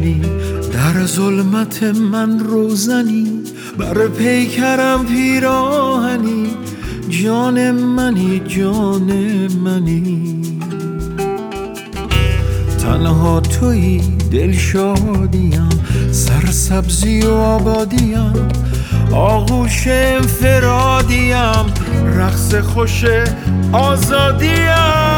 روشنی، در ظلمت من روزنی، بر پیکرم پیراهنی، جان منی جان منی. تنها تویی دلشادیم، سرسبزی و آبادیم، آغوش انفرادیم، رقص خوش آزادیم.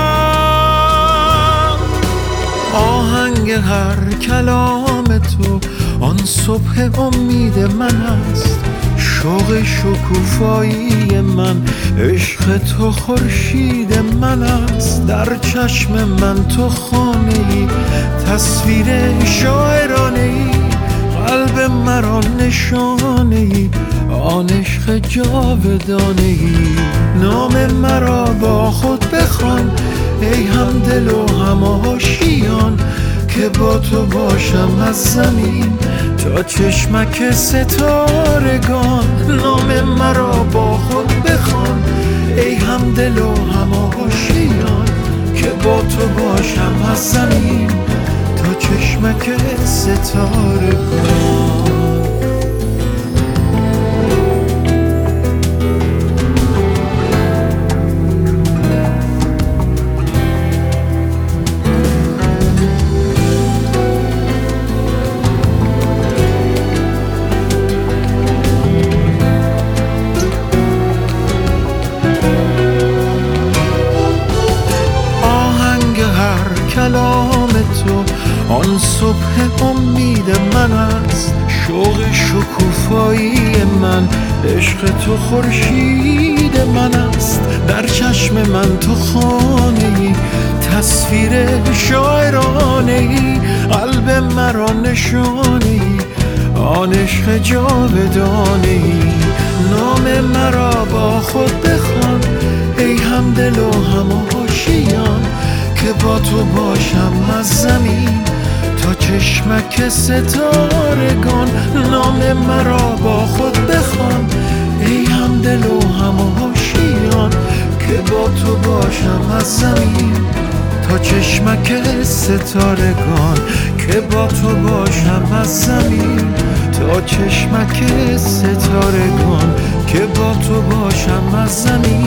آهنگ هر کلام تو آن صبح امید من است، شوق شکوفایی من عشق تو خورشید من است. در چشم من تو خانه ای، تصویر شاعرانه ای، قلب مرا نشانه ای، آن عشق جاودانه ای. نام مرا با خود بخوان ای هم دل و هم آشیان، که با تو باشم از زمین تا چشمک ستارگان. نام مرا با خود بخوان ای هم دل و هم آشیان، که با تو باشم از زمین تا چشمک ستارگان. کلام تو آن صبح امید من است، شوق شکوفایی من عشق تو خورشید من است. در چشم من تو خانه ای، تصویر شاعرانه ای، قلب مرا نشانه ای، آن عشق جاودانه ای. نام مرا با خود بخوان ای هم دل و هم آشیان، که با تو باشم از زمین تا چشمک ستارگان. نام مرا با خود بخوان ای هم دل و هم آشیان، که با تو باشم از زمین تا چشمک ستارگان. که با تو باشم از زمین تا چشمک ستارگان، که با تو باشم از زمین